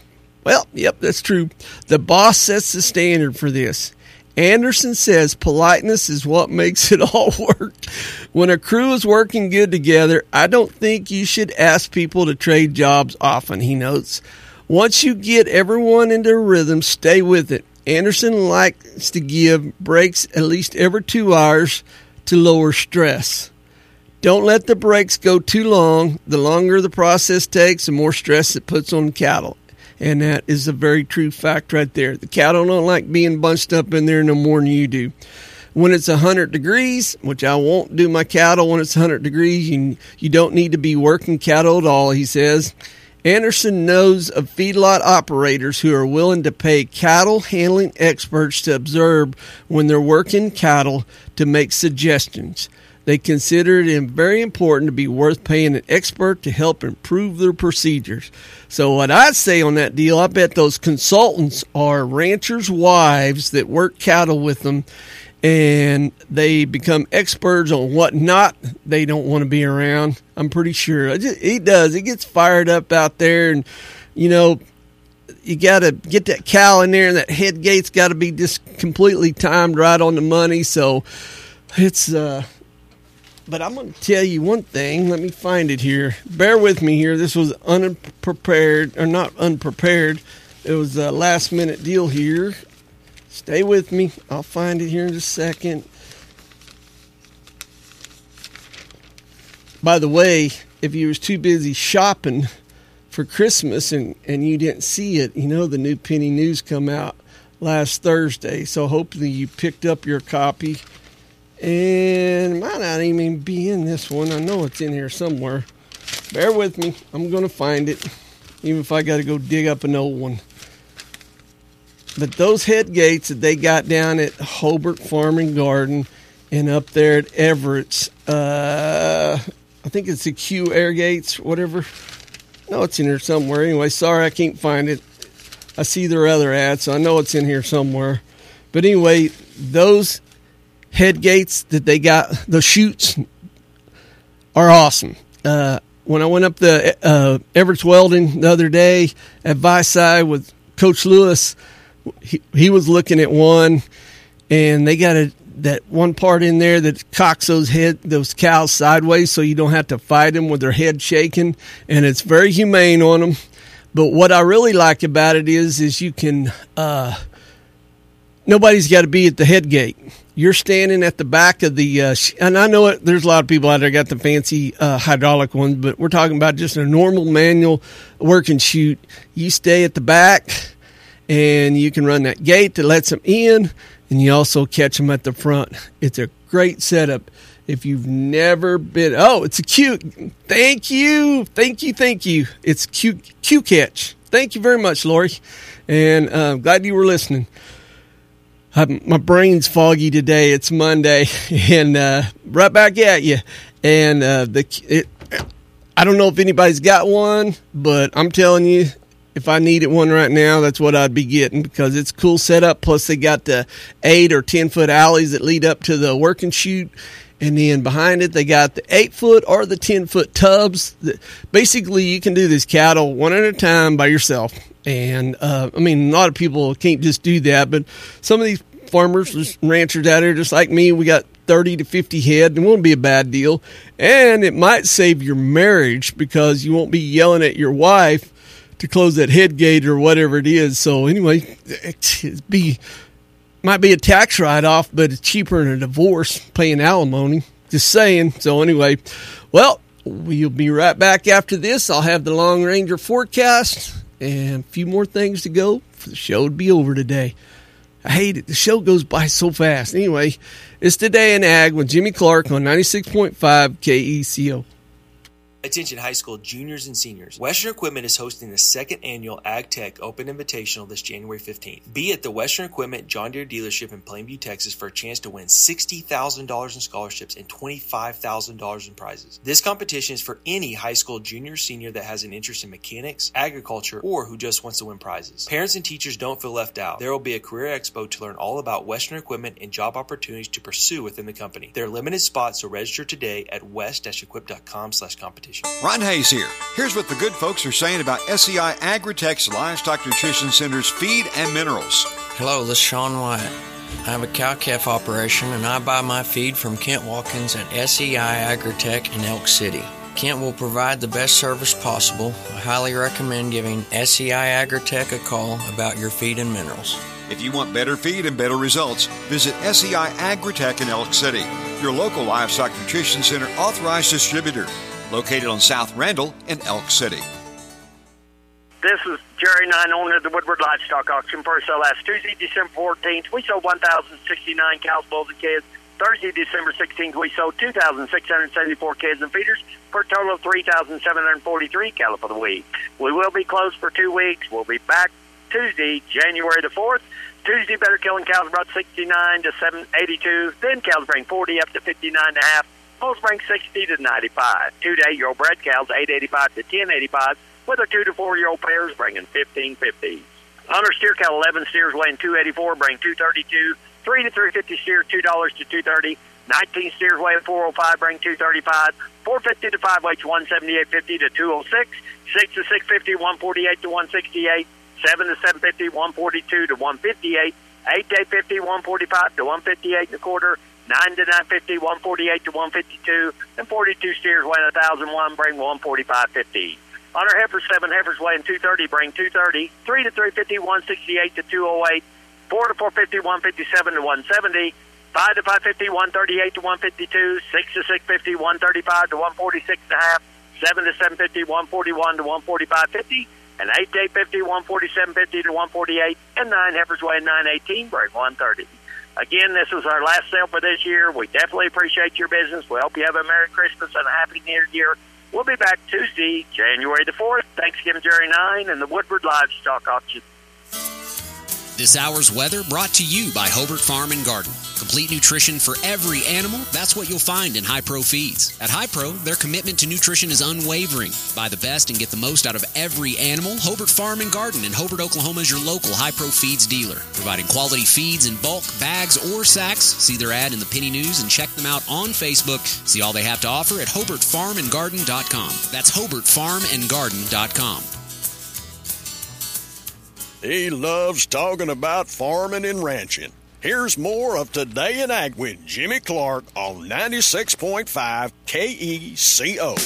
Well, yep, that's true. The boss sets the standard for this. Anderson says politeness is what makes it all work. When a crew is working good together, I don't think you should ask people to trade jobs often, he notes. Once you get everyone into a rhythm, stay with it. Anderson likes to give breaks at least every two hours to lower stress. Don't let the breaks go too long. The longer the process takes, the more stress it puts on cattle. And that is a very true fact right there. The cattle don't like being bunched up in there no more than you do. When it's one hundred degrees, which I won't do my cattle when it's one hundred degrees, you, you don't need to be working cattle at all, he says. Anderson knows of feedlot operators who are willing to pay cattle handling experts to observe when they're working cattle to make suggestions. They consider it very important to be worth paying an expert to help improve their procedures. So what I'd say on that deal, I bet those consultants are ranchers' wives that work cattle with them, and they become experts on what not they don't want to be around. I'm pretty sure. It does. It gets fired up out there, and, you know, you got to get that cow in there, and that head gate's got to be just completely timed right on the money. So it's... uh But I'm going to tell you one thing. Let me find it here. Bear with me here. This was unprepared, or not unprepared. It was a last-minute deal here. Stay with me. I'll find it here in just a second. By the way, if you was too busy shopping for Christmas and, and you didn't see it, you know the new Penny News come out last Thursday. So hopefully you picked up your copy. And it might not even be in this one. I know it's in here somewhere. Bear with me. I'm going to find it, even if I got to go dig up an old one. But those head gates that they got down at Hobart Farm and Garden and up there at Everett's, uh, I think it's the Q Air Gates, whatever. No, it's in here somewhere. Anyway, sorry I can't find it. I see their other ads, so I know it's in here somewhere. But anyway, those head gates that they got, the chutes, are awesome. Uh, when I went up the uh, Everett's Welding the other day at Viside with Coach Lewis, he, he was looking at one, and they got a, that one part in there that cocks those head those cows sideways so you don't have to fight them with their head shaking, and it's very humane on them. But what I really like about it is, is you can, uh, nobody's got to be at the head gate. You're standing at the back of the, uh, and I know it, there's a lot of people out there got the fancy uh, hydraulic ones, but we're talking about just a normal manual working chute. You stay at the back, and you can run that gate that lets them in, and you also catch them at the front. It's a great setup. If you've never been, oh, it's a cute, thank you, thank you, thank you. It's Q, Q Catch. Thank you very much, Lori, and uh, I'm glad you were listening. I'm, my brain's foggy today. It's Monday, and uh, right back at you. And uh, the it, I don't know if anybody's got one, but I'm telling you, if I needed one right now, that's what I'd be getting, because it's a cool setup. Plus, they got the eight or ten foot alleys that lead up to the working chute, and then behind it they got the eight foot or the ten foot tubs. Basically, you can do this cattle one at a time by yourself. And, uh, I mean, a lot of people can't just do that, but some of these farmers, ranchers out there, just like me, we got thirty to fifty head, and it won't be a bad deal. And it might save your marriage, because you won't be yelling at your wife to close that head gate or whatever it is. So anyway, it'd be, might be a tax write-off, but it's cheaper than a divorce, paying alimony. Just saying. So anyway, well, we'll be right back after this. I'll have the Long Ranger forecast and a few more things to go for the show to be over today. I hate it. The show goes by so fast. Anyway, it's Today in Ag with Jimmy Clark on ninety-six point five K E C O. Attention high school juniors and seniors. Western Equipment is hosting the second annual Ag Tech Open Invitational this January fifteenth. Be at the Western Equipment John Deere dealership in Plainview, Texas for a chance to win sixty thousand dollars in scholarships and twenty-five thousand dollars in prizes. This competition is for any high school junior or senior that has an interest in mechanics, agriculture, or who just wants to win prizes. Parents and teachers don't feel left out. There will be a career expo to learn all about Western Equipment and job opportunities to pursue within the company. There are limited spots, so register today at west dash equip dot com slash competition. competition. Ron Hayes here. Here's what the good folks are saying about S E I Agritech's Livestock Nutrition Center's feed and minerals. Hello, this is Sean Wyatt. I have a cow-calf operation, and I buy my feed from Kent Watkins at S E I Agritech in Elk City. Kent will provide the best service possible. I highly recommend giving S E I Agritech a call about your feed and minerals. If you want better feed and better results, visit S E I Agritech in Elk City, your local livestock nutrition center authorized distributor, located on South Randall in Elk City. This is Jerry Nine, owner of the Woodward Livestock Auction. For sale last Tuesday, December fourteenth, we sold one thousand sixty-nine cows, bulls, and kids. Thursday, December sixteenth, we sold two thousand six hundred seventy-four kids and feeders for a total of three thousand seven hundred forty-three cattle for the week. We will be closed for two weeks. We'll be back Tuesday, January the fourth. Tuesday, better killing cows brought sixty-nine to seven eighty-two. Then cows bring forty up to fifty-nine and a half. Bulls bring sixty to ninety-five. Two to eight-year-old bred cows, eight eighty-five to ten eighty-five, with our two to four-year-old pairs bringing fifteen fifty. On our steer cattle, eleven steers weighing two eighty-four, bring two thirty-two. Three to three fifty steers, two dollars to two thirty. Nineteen steers weighing four oh five, bring two thirty-five. Four fifty to five weights, one seventy-eight fifty to two oh six. Six to six fifty, one forty-eight to one sixty-eight. Seven to seven fifty, one forty-two to one fifty-eight. Eight to eight fifty, one forty-five to one fifty-eight and a quarter. Nine to nine fifty, one forty-eight to one fifty-two. And forty-two steers weighing one thousand one, bring one forty-five fifty. On our heifers, seven heifers weighing two thirty, bring two thirty. Three to three fifty, one sixty-eight to two oh eight. Four to four fifty, one fifty-seven to one seventy. Five to five fifty, one thirty-eight to one fifty-two. Six to six fifty, one thirty-five to one forty-six and a half. Seven to seven fifty, one forty-one to one forty-five fifty. And eight to eight fifty, one forty-seven fifty to one forty-eight. And nine heifers weighing nine eighteen, bring one thirty. Again, this was our last sale for this year. We definitely appreciate your business. We hope you have a Merry Christmas and a Happy New Year. We'll be back Tuesday, January the fourth. Thanksgiving Jerry nine and the Woodward Livestock Auction. This hour's weather brought to you by Hobart Farm and Garden. Complete nutrition for every animal, that's what you'll find in Hi-Pro Feeds. At Hi-Pro, their commitment to nutrition is unwavering. Buy the best and get the most out of every animal. Hobart Farm and Garden in Hobart, Oklahoma is your local Hi-Pro Feeds dealer. Providing quality feeds in bulk, bags, or sacks. See their ad in the Penny News and check them out on Facebook. See all they have to offer at hobart farm and garden dot com. That's hobart farm and garden dot com. He loves talking about farming and ranching. Here's more of Today in Ag with Jimmy Clark on ninety-six point five K E C O.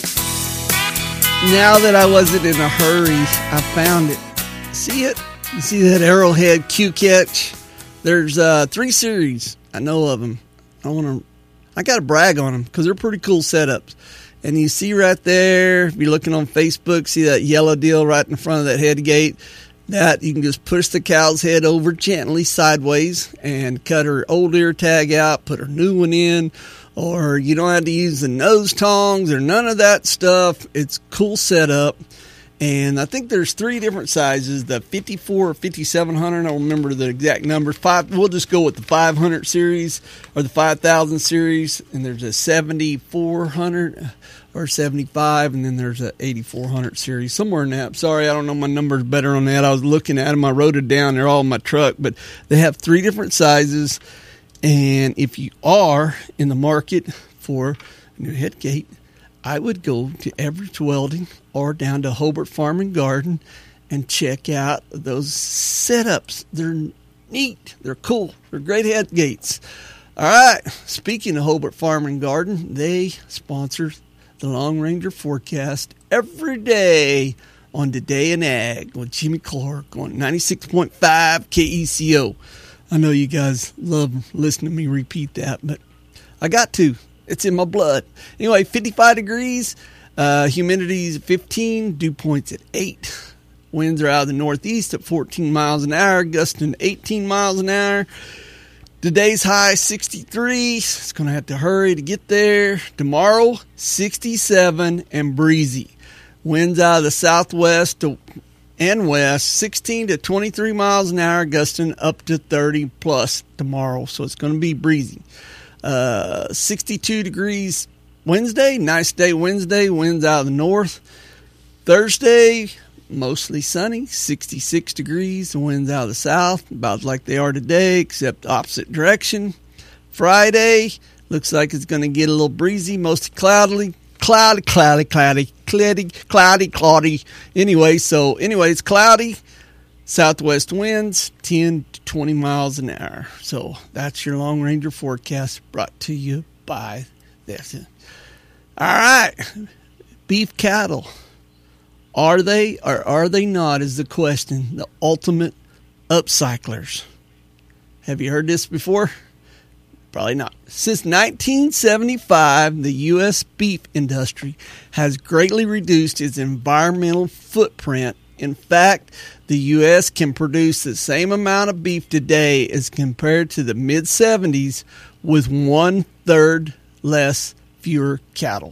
Now that I wasn't in a hurry, I found it. See it? You see that Arrowhead Q-Catch? There's uh, three series. I know of them. I want to. I got to brag on them because they're pretty cool setups. And you see right there, if you're looking on Facebook, see that yellow deal right in front of that head gate? That you can just push the cow's head over gently sideways and cut her old ear tag out, put her new one in, or you don't have to use the nose tongs or none of that stuff. It's cool setup. And I think there's three different sizes, the fifty-four or fifty-seven hundred. I don't remember the exact numbers. Five, we'll just go with the five hundred series or the five thousand series. And there's a seventy-four hundred or seventy-five, and then there's a eighty-four hundred series, somewhere in that. Sorry, I don't know my numbers better on that. I was looking at them. I wrote it down. They're all in my truck. But they have three different sizes. And if you are in the market for a new head gate, I would go to Everett Welding or down to Hobart Farm and Garden and check out those setups. They're neat. They're cool. They're great head gates. All right. Speaking of Hobart Farm and Garden, they sponsor the Long Ranger Forecast every day on Today in Ag with Jimmy Clark on ninety-six point five K E C O. I know you guys love listening to me repeat that, but I got to. It's in my blood. Anyway, fifty-five degrees, uh, humidity is at fifteen, dew points at eight. Winds are out of the northeast at fourteen miles an hour, gusting eighteen miles an hour. Today's high sixty-three. It's going to have to hurry to get there. Tomorrow, sixty-seven and breezy. Winds out of the southwest to, and west, sixteen to twenty-three miles an hour, gusting up to thirty plus tomorrow. So it's going to be breezy. Uh, sixty-two degrees Wednesday. Nice day Wednesday. Winds out of the north. Thursday, mostly sunny, sixty-six degrees. The winds out of the south, about like they are today, except opposite direction. Friday, looks like it's going to get a little breezy, mostly cloudy, cloudy, cloudy, cloudy, cloudy, cloudy, cloudy. Anyway, so anyway, it's cloudy. Southwest winds, ten to twenty miles an hour. So that's your Long Ranger forecast brought to you by this. All right. Beef cattle. Are they or are they not is the question. The ultimate upcyclers. Have you heard this before? Probably not. Since nineteen seventy-five, the U S beef industry has greatly reduced its environmental footprint. In fact, the U S can produce the same amount of beef today as compared to the mid-seventies with one-third less fewer cattle.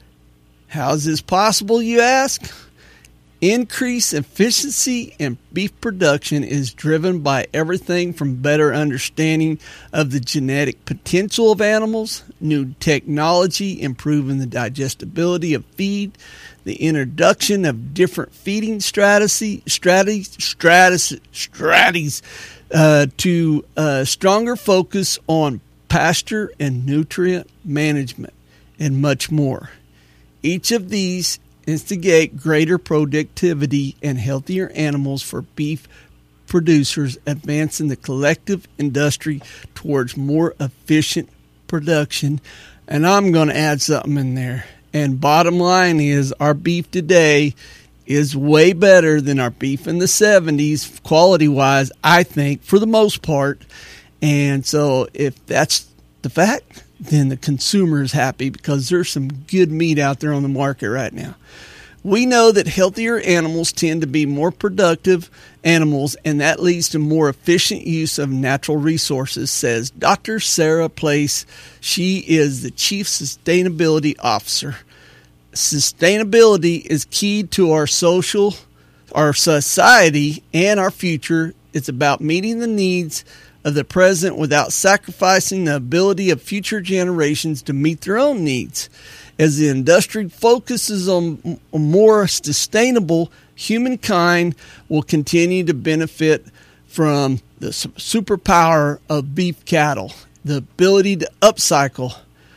How is this possible, you ask? Increased efficiency in beef production is driven by everything from better understanding of the genetic potential of animals, new technology improving the digestibility of feed, the introduction of different feeding strategy, strategies, strategies, strategies uh, to uh, stronger focus on pasture and nutrient management, and much more. Each of these instigate greater productivity and healthier animals for beef producers, advancing the collective industry towards more efficient production. And I'm going to add something in there. And bottom line is, our beef today is way better than our beef in the seventies, quality-wise, I think, for the most part. And so if that's the fact, then the consumer is happy because there's some good meat out there on the market right now. We know that healthier animals tend to be more productive animals, and that leads to more efficient use of natural resources, says Doctor Sarah Place. She is the Chief Sustainability Officer. Sustainability is key to our social, our society, and our future. It's about meeting the needs of the present without sacrificing the ability of future generations to meet their own needs. As the industry focuses on more sustainable, humankind will continue to benefit from the superpower of beef cattle, the ability to upcycle.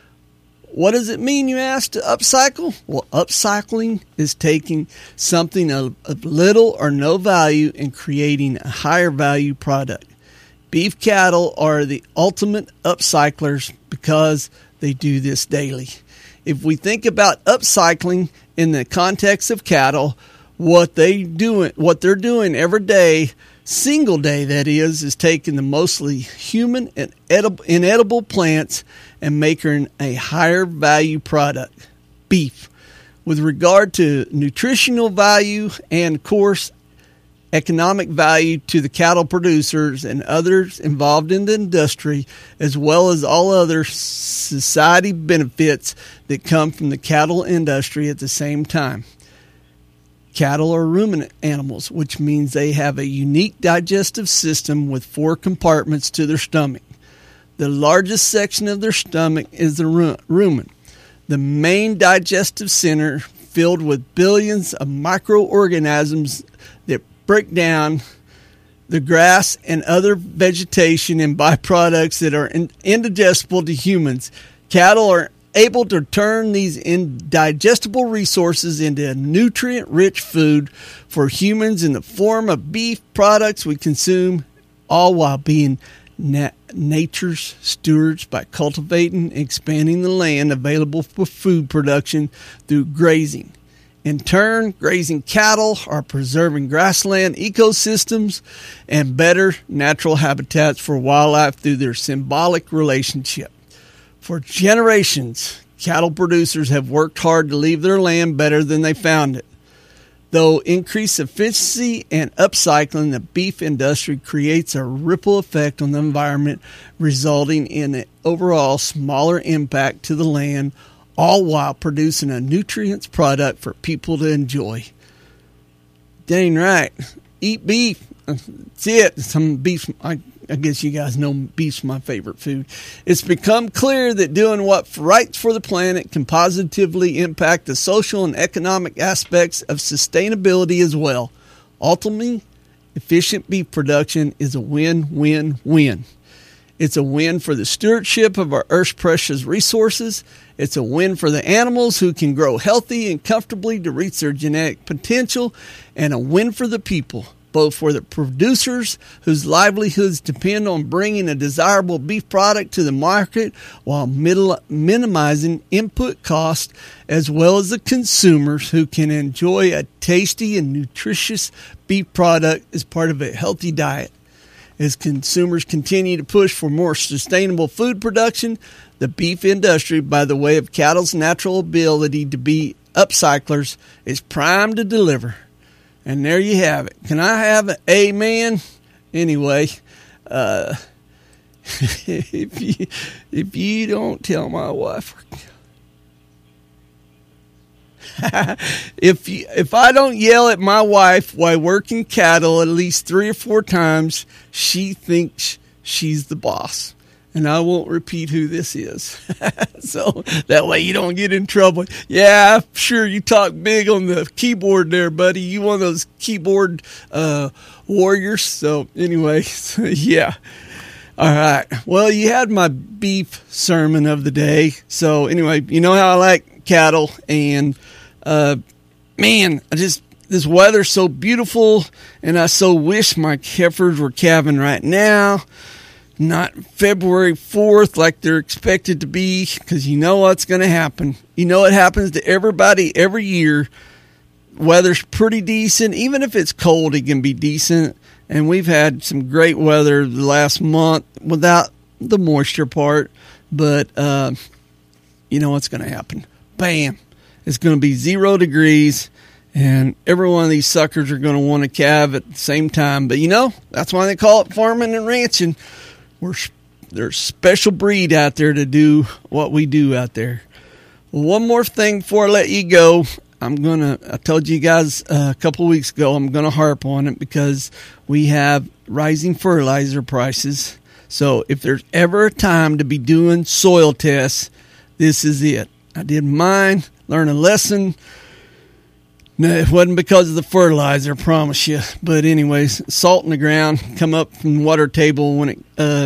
What does it mean, you ask, to upcycle? Well, upcycling is taking something of, of little or no value and creating a higher value product. Beef cattle are the ultimate upcyclers because they do this daily. If we think about upcycling in the context of cattle, what they doing, what they're doing every day, single day that is, is taking the mostly human and edible, inedible plants and making a higher value product, beef. With regard to nutritional value and, of course, economic value to the cattle producers and others involved in the industry, as well as all other society benefits that come from the cattle industry at the same time. Cattle are ruminant animals, which means they have a unique digestive system with four compartments to their stomach. The largest section of their stomach is the rumen, the main digestive center filled with billions of microorganisms that break down the grass and other vegetation and byproducts that are indigestible to humans. Cattle are able to turn these indigestible resources into nutrient-rich food for humans in the form of beef products we consume, all while being na- nature's stewards by cultivating and expanding the land available for food production through grazing. In turn, grazing cattle are preserving grassland ecosystems and better natural habitats for wildlife through their symbolic relationship. For generations, cattle producers have worked hard to leave their land better than they found it. Though increased efficiency and upcycling, the beef industry creates a ripple effect on the environment, resulting in an overall smaller impact to the land, all while producing a nutrients product for people to enjoy. Dang right. Eat beef. That's it. Some beef. I, I guess you guys know beef's my favorite food. It's become clear that doing what's right for the planet can positively impact the social and economic aspects of sustainability as well. Ultimately, efficient beef production is a win-win-win. It's a win for the stewardship of our Earth's precious resources. It's a win for the animals who can grow healthy and comfortably to reach their genetic potential, and a win for the people, both for the producers whose livelihoods depend on bringing a desirable beef product to the market while middle, minimizing input costs, as well as the consumers who can enjoy a tasty and nutritious beef product as part of a healthy diet. As consumers continue to push for more sustainable food production, the beef industry, by the way of cattle's natural ability to be upcyclers, is primed to deliver. And there you have it. Can I have an amen? Anyway, uh, if you if you don't tell my wife, if you, if I don't yell at my wife while working cattle at least three or four times, she thinks she's the boss. And I won't repeat who this is. So that way you don't get in trouble. Yeah, I'm sure you talk big on the keyboard there, buddy. You one of those keyboard uh, warriors. So anyway, so yeah. All right. Well, you had my beef sermon of the day. So anyway, you know how I like cattle. And, uh, man, I just... this weather's so beautiful, and I so wish my heifers were calving right now. Not February fourth like they're expected to be, because you know what's going to happen. You know it happens to everybody every year. Weather's pretty decent. Even if it's cold, it can be decent. And we've had some great weather the last month without the moisture part. But uh, you know what's going to happen. Bam. It's going to be zero degrees. And every one of these suckers are going to want to calve at the same time. But, you know, that's why they call it farming and ranching. We're, there's a special breed out there to do what we do out there. Well, one more thing before I let you go. I'm going to, I told you guys uh, a couple of weeks ago, I'm going to harp on it because we have rising fertilizer prices. So if there's ever a time to be doing soil tests, this is it. I did mine, learned a lesson. No, it wasn't because of the fertilizer, I promise you. But anyways, salt in the ground come up from the water table when it uh,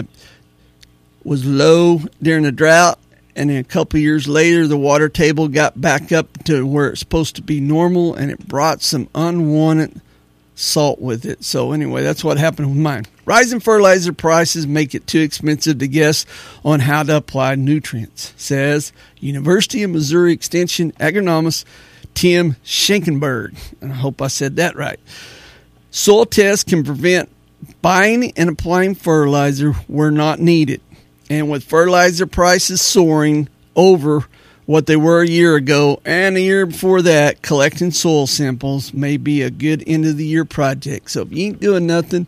was low during the drought. And then a couple of years later, the water table got back up to where it's supposed to be normal. And it brought some unwanted salt with it. So anyway, that's what happened with mine. Rising fertilizer prices make it too expensive to guess on how to apply nutrients, says University of Missouri Extension agronomist Tim Schenkenberg, and I hope I said that right. Soil tests can prevent buying and applying fertilizer where not needed. And with fertilizer prices soaring over what they were a year ago and a year before that, collecting soil samples may be a good end-of-the-year project. So if you ain't doing nothing,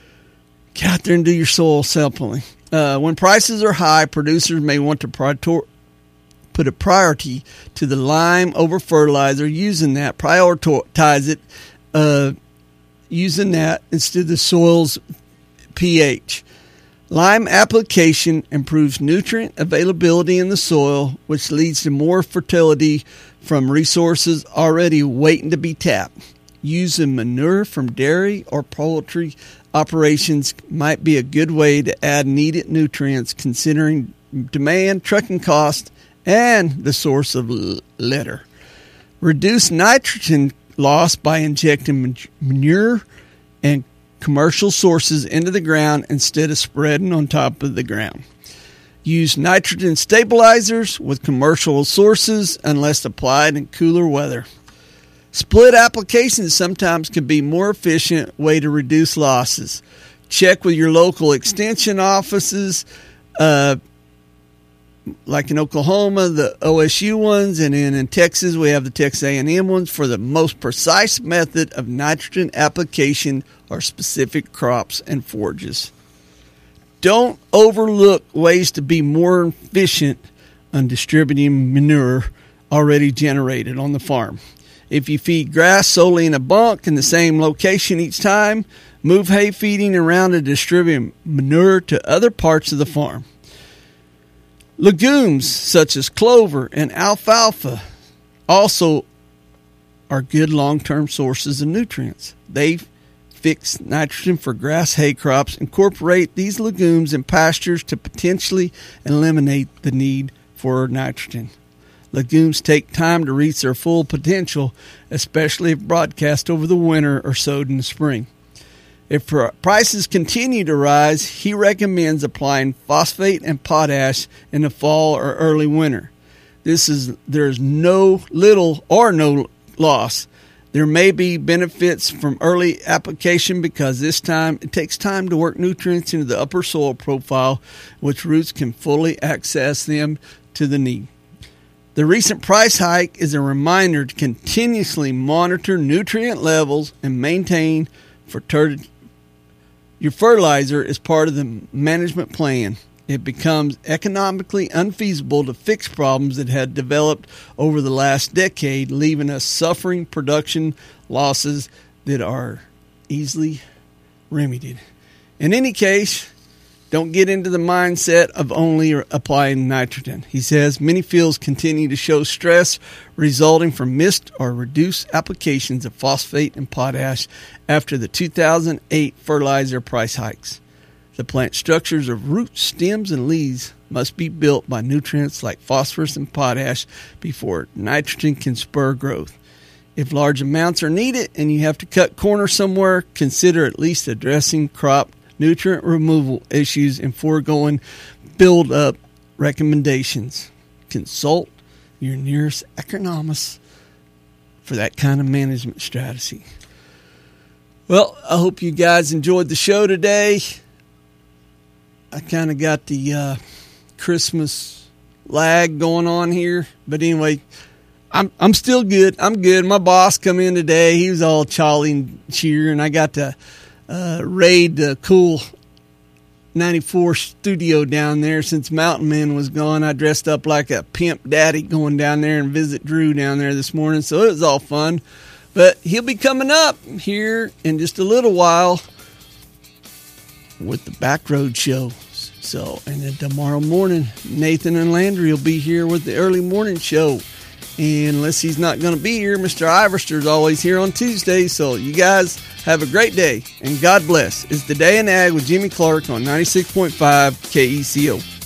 get out there and do your soil sampling. Uh, when prices are high, producers may want to prior- put a priority to the lime over fertilizer, using that, prioritize it, uh, using that instead of the soil's pH. Lime application improves nutrient availability in the soil, which leads to more fertility from resources already waiting to be tapped. Using manure from dairy or poultry operations might be a good way to add needed nutrients, considering demand, trucking cost, and the source of litter. Reduce nitrogen loss by injecting manure and commercial sources into the ground instead of spreading on top of the ground. Use nitrogen stabilizers with commercial sources unless applied in cooler weather. Split applications sometimes can be a more efficient way to reduce losses. Check with your local extension offices, uh, like in Oklahoma, the O S U ones, and then in Texas, we have the Texas A and M ones for the most precise method of nitrogen application or specific crops and forages. Don't overlook ways to be more efficient on distributing manure already generated on the farm. If you feed grass solely in a bunk in the same location each time, move hay feeding around to distribute manure to other parts of the farm. Legumes such as clover and alfalfa also are good long-term sources of nutrients. They fixed nitrogen for grass hay crops, incorporate these legumes in pastures to potentially eliminate the need for nitrogen. Legumes take time to reach their full potential, especially if broadcast over the winter or sowed in the spring. If prices continue to rise, he recommends applying phosphate and potash in the fall or early winter. This is there's no little or no loss. There may be benefits from early application because this time it takes time to work nutrients into the upper soil profile, which roots can fully access them to the need. The recent price hike is a reminder to continuously monitor nutrient levels and maintain fertility. Your fertilizer is part of the management plan. It becomes economically unfeasible to fix problems that had developed over the last decade, leaving us suffering production losses that are easily remedied. In any case, don't get into the mindset of only applying nitrogen. He says many fields continue to show stress resulting from missed or reduced applications of phosphate and potash after the two thousand eight fertilizer price hikes. The plant structures of roots, stems, and leaves must be built by nutrients like phosphorus and potash before nitrogen can spur growth. If large amounts are needed and you have to cut corners somewhere, consider at least addressing crop nutrient removal issues and foregoing build-up recommendations. Consult your nearest agronomist for that kind of management strategy. Well, I hope you guys enjoyed the show today. I kind of got the uh, Christmas lag going on here. But anyway, I'm I'm still good. I'm good. My boss come in today. He was all jolly and cheer, and I got to uh, raid the cool ninety-four studio down there. Since Mountain Man was gone, I dressed up like a pimp daddy going down there and visit Drew down there this morning. So it was all fun. But he'll be coming up here in just a little while with the Backroad Show. So, and then tomorrow morning, Nathan and Landry will be here with the early morning show. And unless he's not going to be here, Mister Iverster's always here on Tuesday. So you guys have a great day, and God bless. It's the Day in Ag with Jimmy Clark on ninety-six point five K E C O.